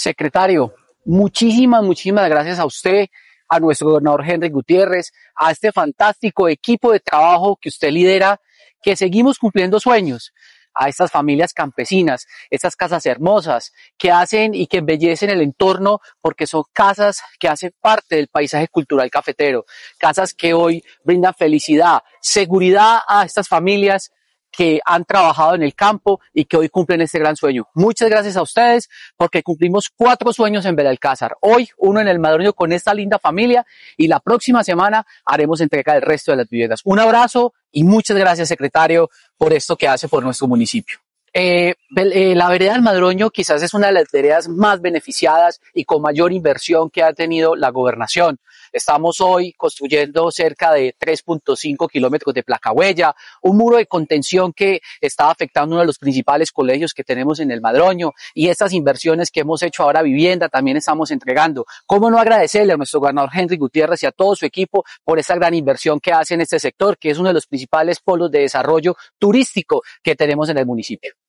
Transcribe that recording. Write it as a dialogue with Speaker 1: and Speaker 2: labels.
Speaker 1: Secretario, muchísimas gracias a usted, a nuestro gobernador Henry Gutiérrez, a este fantástico equipo de trabajo que usted lidera, que seguimos cumpliendo sueños, a estas familias campesinas, estas casas hermosas que hacen y que embellecen el entorno porque son casas que hacen parte del paisaje cultural cafetero, casas que hoy brindan felicidad, seguridad a estas familias que han trabajado en el campo y que hoy cumplen este gran sueño. Muchas gracias a ustedes porque cumplimos 4 sueños en Belalcázar. Hoy uno en el Madroño con esta linda familia y la próxima semana haremos entrega del resto de las viviendas. Un abrazo y muchas gracias, secretario, por esto que hace por nuestro municipio. La vereda del Madroño quizás es una de las veredas más beneficiadas y con mayor inversión que ha tenido la gobernación. Estamos hoy construyendo cerca de 3.5 kilómetros de placahuella, un muro de contención que está afectando uno de los principales colegios que tenemos en el Madroño, y estas inversiones que hemos hecho ahora vivienda también estamos entregando. ¿Cómo no agradecerle a nuestro gobernador Henry Gutiérrez y a todo su equipo por esta gran inversión que hace en este sector, que es uno de los principales polos de desarrollo turístico que tenemos en el municipio?